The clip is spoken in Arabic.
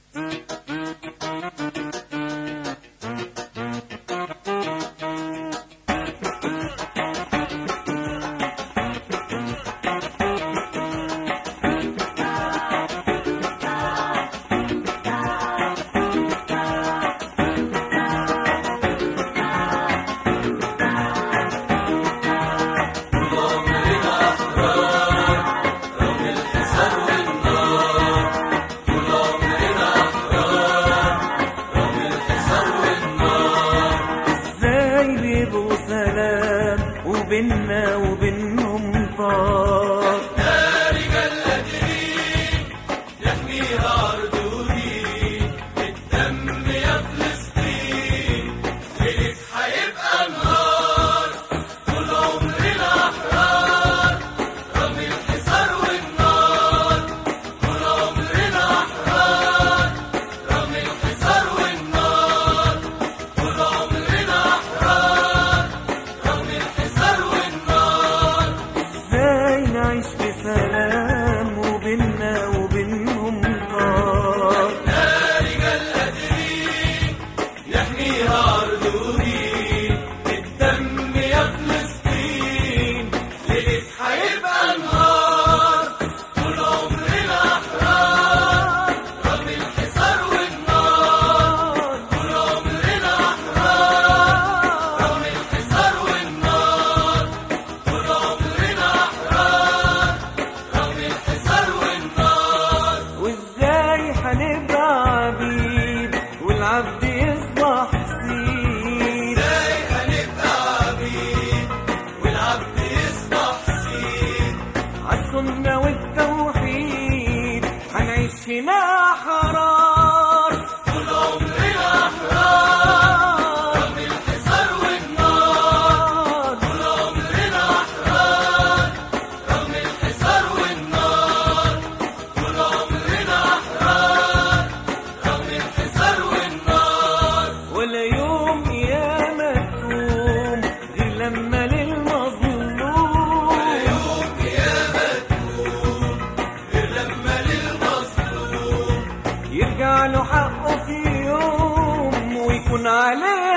وبيننا وبينهم طار. احنا رجال قادرين يحميها أرض ودين، الدم يا فلسطين ليك هيبقى نهار، طول عمرنا أحرار رغم الحصار والنار، طول عمرنا أحرار رغم الحصار والنار، طول عمرنا أحرار رغم الحصار والنار. ازاي نعيش في سلام وبيننا وبينهم طار؟ احنا رجال قادرين نحميها أرض ودين، الدم يا فلسطين ليك هيبقى نهار، طول عمرنا أحرار رغم الحصار والنار، طول عمرنا أحرار رغم الحصار والنار، طول عمرنا أحرار رغم الحصار والنار. وازاي هنبقى عبيد والعبد يصبح سيد؟ ازاي هنبقى عبيد والعبد يصبح سيد؟ عالسنة والتوحيد هنعيش هنا حرار، طول عمرنا أحرار رغم الحصار والنار، طول عمرنا أحرار رغم الحصار والنار، طول عمرنا أحرار رغم الحصار والنار. ولا يوم قيامة تقوم غير لما للمظلوم يوم قيامة تقوم غير لما للمظلوم يرجع له حقه في يوم ويكون عليه